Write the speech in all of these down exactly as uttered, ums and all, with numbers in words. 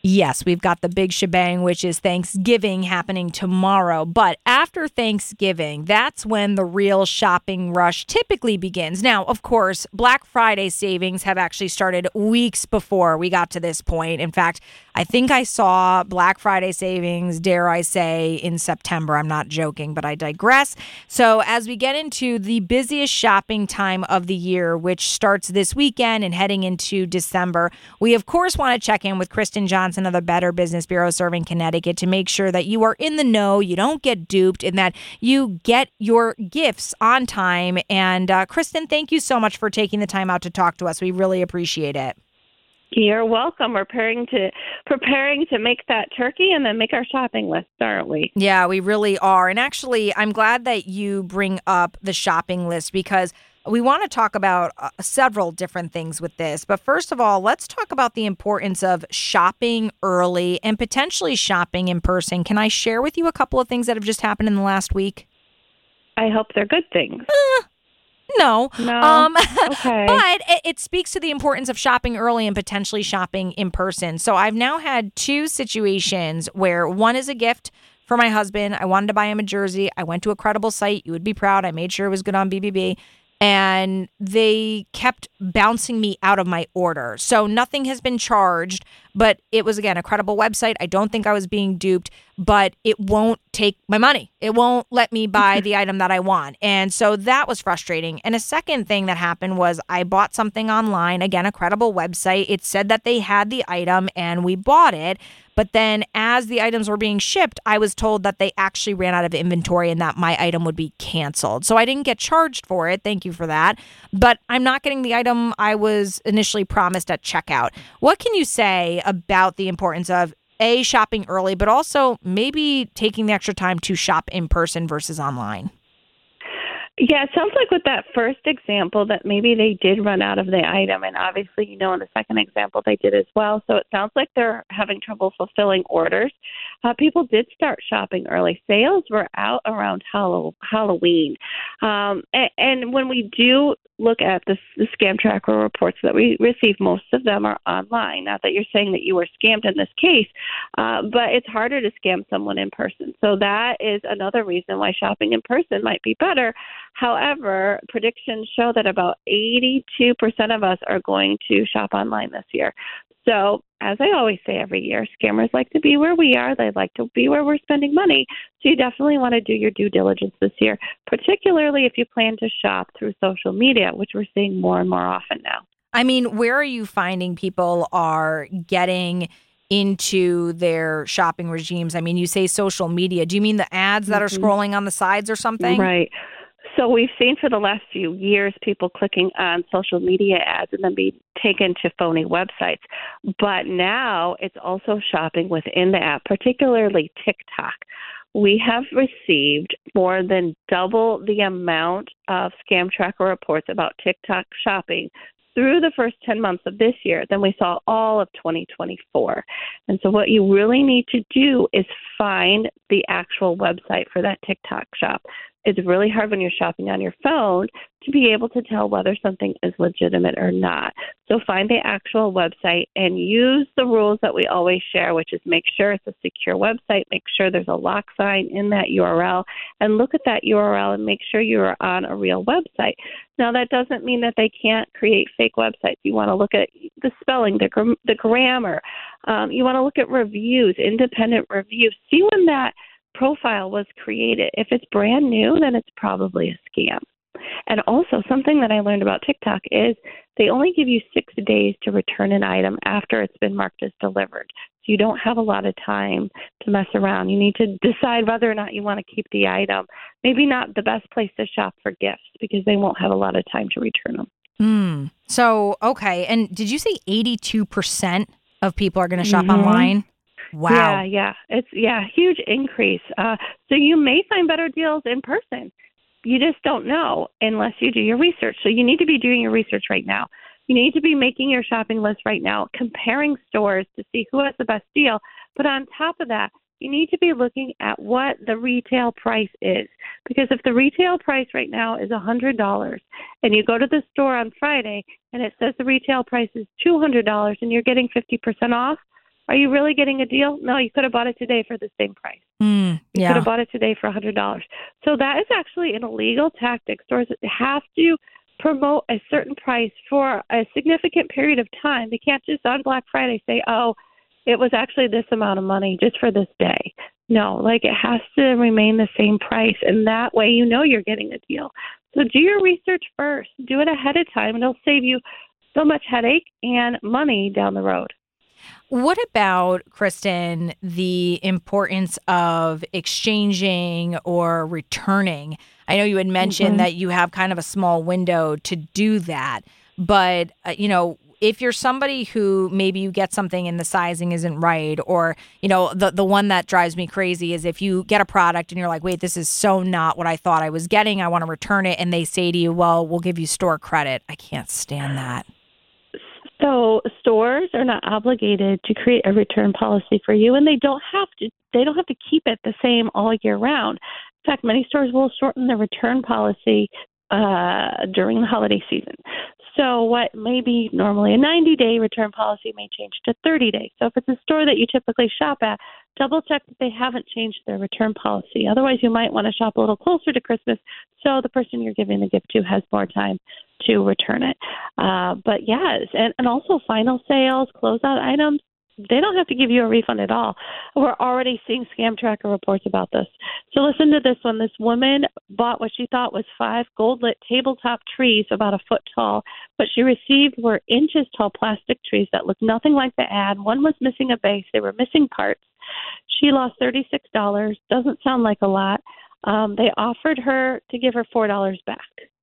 Yes, we've got the big shebang, which is Thanksgiving happening tomorrow. But after Thanksgiving, that's when the real shopping rush typically begins. Now, of course, Black Friday savings have actually started weeks before we got to this point. In fact, I think I saw Black Friday savings, dare I say, in September. I'm not joking, but I digress. So as we get into the busiest shopping time of the year, which starts this weekend and heading into December, we, of course, want to check in with Kristen Johnson of the Better Business Bureau serving Connecticut to make sure that you are in the know, you don't get duped, and that you get your gifts on time. And uh, Kristen, thank you so much for taking the time out to talk to us. We really appreciate it. You're welcome. We're preparing to preparing to make that turkey and then make our shopping list, aren't we? Yeah, we really are. And actually, I'm glad that you bring up the shopping list because we want to talk about uh, several different things with this. But first of all, let's talk about the importance of shopping early and potentially shopping in person. Can I share with you a couple of things that have just happened in the last week? I hope they're good things. Uh, no. No. Um, okay. But it, it speaks to the importance of shopping early and potentially shopping in person. So I've now had two situations where one is a gift for my husband. I wanted to buy him a jersey. I went to a credible site. You would be proud. I made sure it was good on B B B. And they kept bouncing me out of my order. So nothing has been charged, but it was, again, a credible website. I don't think I was being duped, but it won't take my money. It won't let me buy the item that I want. And so that was frustrating. And a second thing that happened was I bought something online, again, a credible website. It said that they had the item and we bought it. But then as the items were being shipped, I was told that they actually ran out of inventory and that my item would be canceled. So I didn't get charged for it. Thank you for that. But I'm not getting the item I was initially promised at checkout. What can you say about the importance of A, shopping early, but also maybe taking the extra time to shop in person versus online? Yeah, it sounds like with that first example that maybe they did run out of the item. And obviously, you know, in the second example, they did as well. So it sounds like they're having trouble fulfilling orders. Uh, people did start shopping early. Sales were out around Hallow- Halloween. Um, and, and when we do look at the, the scam tracker reports that we receive, most of them are online. Not that you're saying that you were scammed in this case, uh, but it's harder to scam someone in person. So that is another reason why shopping in person might be better. However, predictions show that about eighty-two percent of us are going to shop online this year. So, as I always say every year, scammers like to be where we are. They like to be where we're spending money. So you definitely want to do your due diligence this year, particularly if you plan to shop through social media, which we're seeing more and more often now. I mean, where are you finding people are getting into their shopping regimes? I mean, you say social media. Do you mean the ads that Mm-hmm. are scrolling on the sides or something? Right. So we've seen for the last few years people clicking on social media ads and then being taken to phony websites. But now it's also shopping within the app, particularly TikTok. We have received more than double the amount of scam tracker reports about TikTok shopping through the first ten months of this year than we saw all of twenty twenty-four. And so what you really need to do is find the actual website for that TikTok shop. It's really hard when you're shopping on your phone to be able to tell whether something is legitimate or not. So find the actual website and use the rules that we always share, which is make sure it's a secure website, make sure there's a lock sign in that U R L, and look at that U R L and make sure you're on a real website. Now, that doesn't mean that they can't create fake websites. You want to look at the spelling, the, gr- the grammar. Um, you want to look at reviews, independent reviews. See when that profile was created. If it's brand new, then it's probably a scam. And also, something that I learned about TikTok is they only give you six days to return an item after it's been marked as delivered. So you don't have a lot of time to mess around. You need to decide whether or not you want to keep the item. Maybe not the best place to shop for gifts because they won't have a lot of time to return them. Hmm. So, okay. And did you say eighty-two percent of people are going to shop Mm-hmm. online? Wow. Yeah, yeah. It's, yeah, huge increase. Uh, so you may find better deals in person. You just don't know unless you do your research. So you need to be doing your research right now. You need to be making your shopping list right now, comparing stores to see who has the best deal. But on top of that, you need to be looking at what the retail price is. Because if the retail price right now is one hundred dollars and you go to the store on Friday and it says the retail price is two hundred dollars and you're getting fifty percent off, Are you really getting a deal? No, you could have bought it today for the same price. Mm, You yeah. could have bought it today for one hundred dollars. So that is actually an illegal tactic. Stores have to promote a certain price for a significant period of time. They can't just on Black Friday say, oh, it was actually this amount of money just for this day. No, like it has to remain the same price, and that way you know you're getting a deal. So do your research first. Do it ahead of time, and it'll save you so much headache and money down the road. What about, Kristen, the importance of exchanging or returning? I know you had mentioned Mm-hmm. that you have kind of a small window to do that, but, uh, you know, if you're somebody who maybe you get something and the sizing isn't right, or, you know, the, the one that drives me crazy is if you get a product and you're like, wait, this is so not what I thought I was getting, I want to return it. And they say to you, well, we'll give you store credit. I can't stand that. So stores are not obligated to create a return policy for you, and they don't have to. They don't have to keep it the same all year round. In fact, many stores will shorten the return policy uh, during the holiday season. So what may be normally a ninety-day return policy may change to thirty days. So if it's a store that you typically shop at, double check that they haven't changed their return policy. Otherwise, you might want to shop a little closer to Christmas so the person you're giving the gift to has more time to return it. Uh, but yes, and, and also final sales, closeout items, they don't have to give you a refund at all. We're already seeing Scam Tracker reports about this. So listen to this one. This woman bought what she thought was five gold-lit tabletop trees about a foot tall. What she received were inches tall plastic trees that looked nothing like the ad. One was missing a base. They were missing parts. She lost thirty-six dollars. Doesn't sound like a lot. Um, they offered her to give her four dollars back.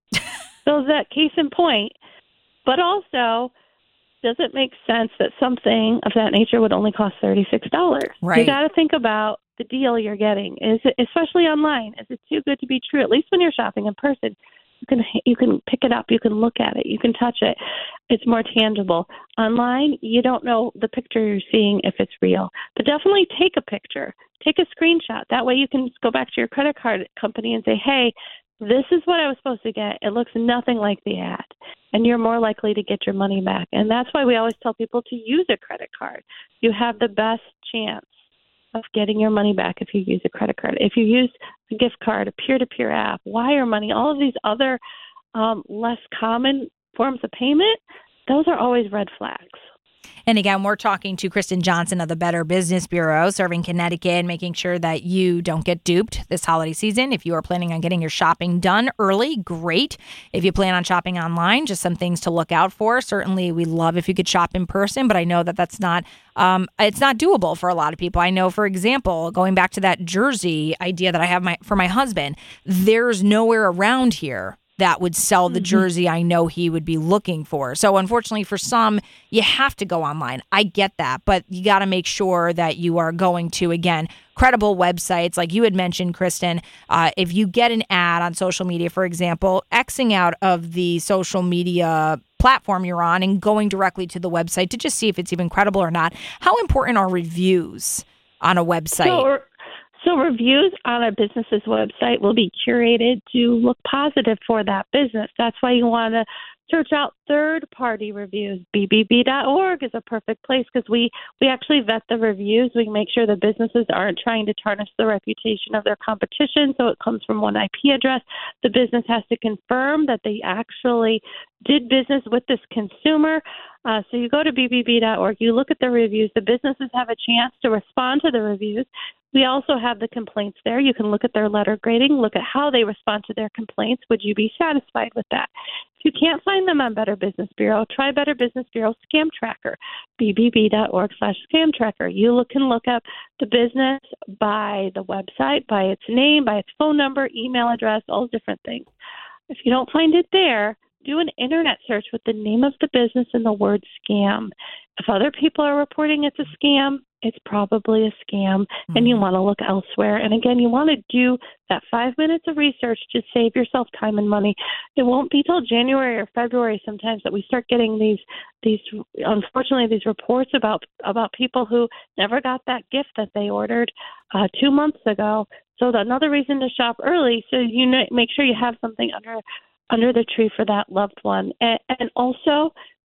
So that case in point, but also, does it make sense that something of that nature would only cost thirty-six dollars? Right. You got to think about the deal you're getting. Is it, especially online, is it too good to be true? At least when you're shopping in person, you can you can pick it up, you can look at it, you can touch it. It's more tangible. Online, you don't know the picture you're seeing if it's real. But definitely take a picture, take a screenshot. That way you can go back to your credit card company and say, hey, this is what I was supposed to get. It looks nothing like the ad. And you're more likely to get your money back. And that's why we always tell people to use a credit card. You have the best chance of getting your money back if you use a credit card. If you use a gift card, a peer-to-peer app, wire money, all of these other um, less common forms of payment, those are always red flags. And again, we're talking to Kristen Johnson of the Better Business Bureau, serving Connecticut, making sure that you don't get duped this holiday season. If you are planning on getting your shopping done early, great. If you plan on shopping online, just some things to look out for. Certainly, we love if you could shop in person, but I know that that's not, um, it's not doable for a lot of people. I know, for example, going back to that jersey idea that I have my for my husband, there's nowhere around here that would sell the jersey I know he would be looking for. So unfortunately for some, you have to go online. I get that, but you got to make sure that you are going to, again, credible websites. Like you had mentioned, Kristen, uh, if you get an ad on social media, for example, Xing out of the social media platform you're on and going directly to the website to just see if it's even credible or not. How important are reviews on a website? So, So reviews on a business's website will be curated to look positive for that business. That's why you want to search out third-party reviews. B B B dot org is a perfect place because we, we actually vet the reviews. We make sure the businesses aren't trying to tarnish the reputation of their competition, so it comes from one I P address. The business has to confirm that they actually did business with this consumer. Uh, so you go to B B B dot org, you look at the reviews. The businesses have a chance to respond to the reviews. We also have the complaints there. You can look at their letter grading, look at how they respond to their complaints. Would you be satisfied with that? If you can't find them on Better Business Bureau, try Better Business Bureau Scam Tracker, B B B dot org slash scam tracker. You look, can look up the business by the website, by its name, by its phone number, email address, all different things. If you don't find it there, do an internet search with the name of the business and the word scam. If other people are reporting it's a scam, it's probably a scam, mm-hmm. and you want to look elsewhere. And again, you want to do that five minutes of research to save yourself time and money. It won't be till January or February sometimes that we start getting these, these unfortunately, these reports about about people who never got that gift that they ordered uh, two months ago. So another reason to shop early, so you know, make sure you have something under under the tree for that loved one. And, and also,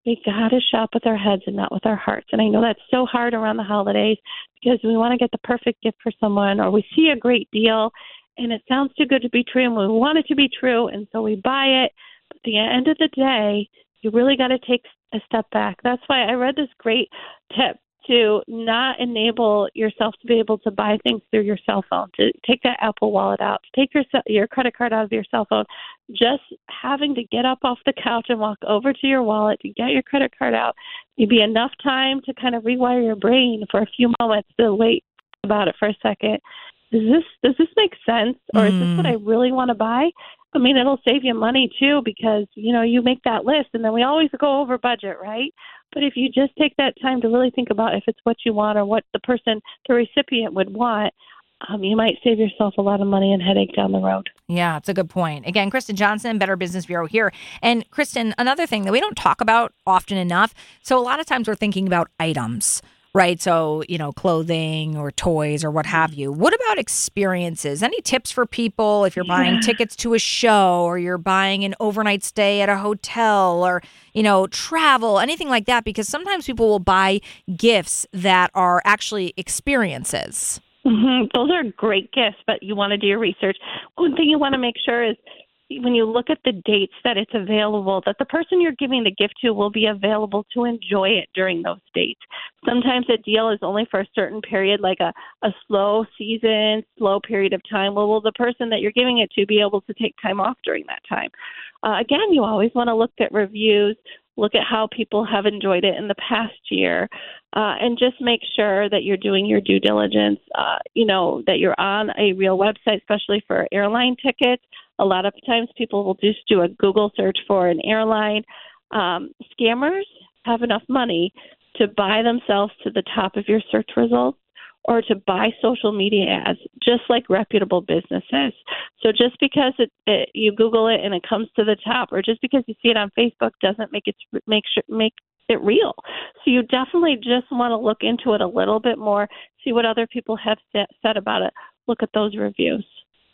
we got to shop with our heads and not with our hearts. And I know that's so hard around the holidays because we want to get the perfect gift for someone, or we see a great deal and it sounds too good to be true and we want it to be true. And so we buy it. But at the end of the day, you really got to take a step back. That's why I read this great tip to not enable yourself to be able to buy things through your cell phone, to take that Apple Wallet out, to take your your credit card out of your cell phone. Just having to get up off the couch and walk over to your wallet to get your credit card out, maybe enough time to kind of rewire your brain for a few moments to wait about it for a second. Does this does this make sense, or is this what I really want to buy? I mean, it'll save you money too, because you know you make that list, and then we always go over budget, right? But if you just take that time to really think about if it's what you want or what the person, the recipient would want, um, you might save yourself a lot of money and headache down the road. Yeah, it's a good point. Again, Kristen Johnson, Better Business Bureau here. And Kristen, another thing that we don't talk about often enough. So a lot of times we're thinking about items, right? So, you know, clothing or toys or what have you. What about experiences? Any tips for people if you're buying yeah. tickets to a show, or you're buying an overnight stay at a hotel, or, you know, travel, anything like that? Because sometimes people will buy gifts that are actually experiences. Mm-hmm. Those are great gifts, but you want to do your research. One thing you want to make sure is when you look at the dates that it's available, that the person you're giving the gift to will be available to enjoy it during those dates. Sometimes a deal is only for a certain period, like a, a slow season, slow period of time. Well, will the person that you're giving it to be able to take time off during that time? Uh, again, you always want to look at reviews, look at how people have enjoyed it in the past year, uh, and just make sure that you're doing your due diligence, uh, you know, that you're on a real website, especially for airline tickets. A lot of times people will just do a Google search for an airline. Um, scammers have enough money to buy themselves to the top of your search results, or to buy social media ads, just like reputable businesses. So just because it, it, you Google it and it comes to the top, or just because you see it on Facebook, doesn't make it make sure make it real. So you definitely just want to look into it a little bit more, see what other people have said about it. Look at those reviews.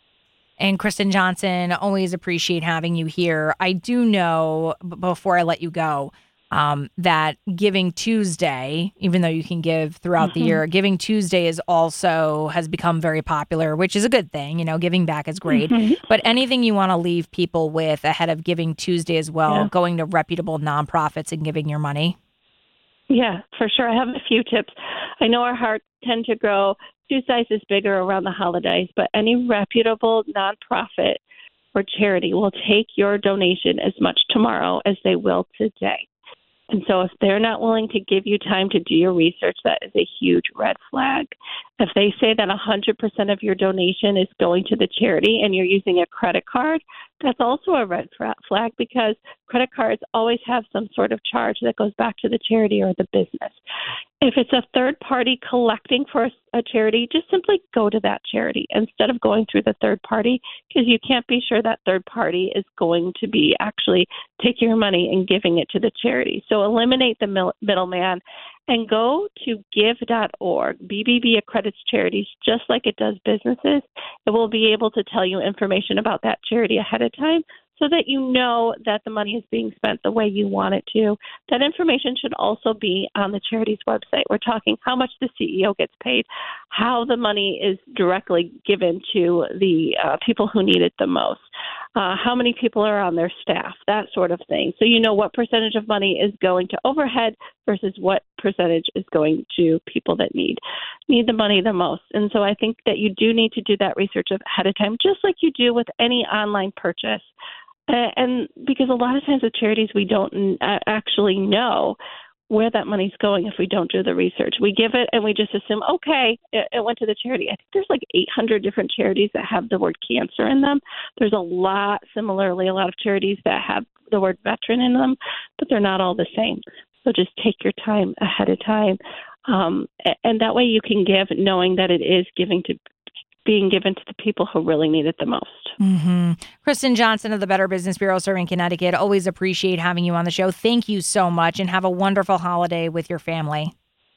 And Kristen Johnson, always appreciate having you here. I do know, b- before I let you go, um, that Giving Tuesday, even though you can give throughout mm-hmm. the year, Giving Tuesday is also has become very popular, which is a good thing. You know, giving back is great. Mm-hmm. But anything you want to leave people with ahead of Giving Tuesday as well, yeah. going to reputable nonprofits and giving your money? Yeah, for sure. I have a few tips. I know our hearts tend to grow two sizes bigger around the holidays, but any reputable nonprofit or charity will take your donation as much tomorrow as they will today. And so if they're not willing to give you time to do your research, that is a huge red flag. If they say that one hundred percent of your donation is going to the charity and you're using a credit card, that's also a red flag, because credit cards always have some sort of charge that goes back to the charity or the business. If it's a third party collecting for a charity, just simply go to that charity instead of going through the third party, because you can't be sure that third party is going to be actually taking your money and giving it to the charity. So eliminate the middleman and go to give dot org. B B B accredits charities just like it does businesses. It will be able to tell you information about that charity ahead of time, so that you know that the money is being spent the way you want it to. That information should also be on the charity's website. We're talking how much the C E O gets paid, how the money is directly given to the uh, people who need it the most, uh, how many people are on their staff, that sort of thing. So you know what percentage of money is going to overhead versus what percentage is going to people that need need the money the most. And so I think that you do need to do that research ahead of time, just like you do with any online purchase. Uh, and because a lot of times with charities, we don't uh, actually know where that money's going if we don't do the research. We give it and we just assume, okay, it, it went to the charity. I think there's like eight hundred different charities that have the word cancer in them. There's a lot, similarly, a lot of charities that have the word veteran in them, but they're not all the same. So just take your time ahead of time. Um, and that way you can give knowing that it is giving to being given to the people who really need it the most. Mm-hmm. Kristen Johnson of the Better Business Bureau serving Connecticut. Always appreciate having you on the show. Thank you so much, and have a wonderful holiday with your family.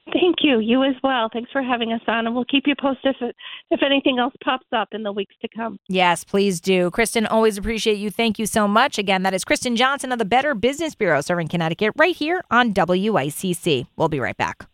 Thank you. You as well. Thanks for having us on, and we'll keep you posted if, if anything else pops up in the weeks to come. Yes, please do. Kristen, always appreciate you. Thank you so much. Again, that is Kristen Johnson of the Better Business Bureau, serving Connecticut right here on W I C C. We'll be right back.